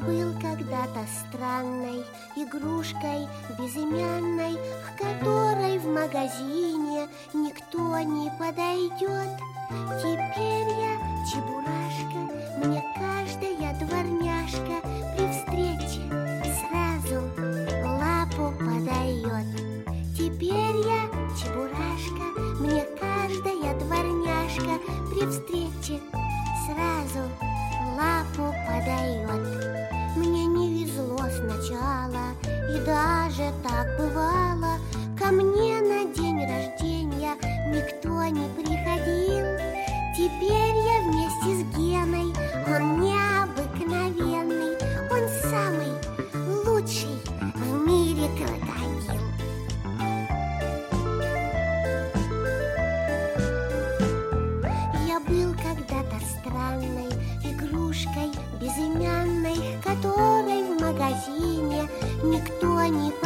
был когда-то странной игрушкой безымянной, к которой в магазине никто не подойдет. Теперь я чебурашка, мне каждая дворняжка при встрече сразу лапу подает. Теперь я чебурашка, мне каждая дворняжка при встрече сразу лапу подает. Мне не везло сначала, и даже так бывало. Ко мне на день рождения никто не приходил. Теперь я вместе с Геной, он необыкновенный, он самый лучший в мире крокодил. Я был когда-то странной игрушкой безымянной, к которой в магазине никто не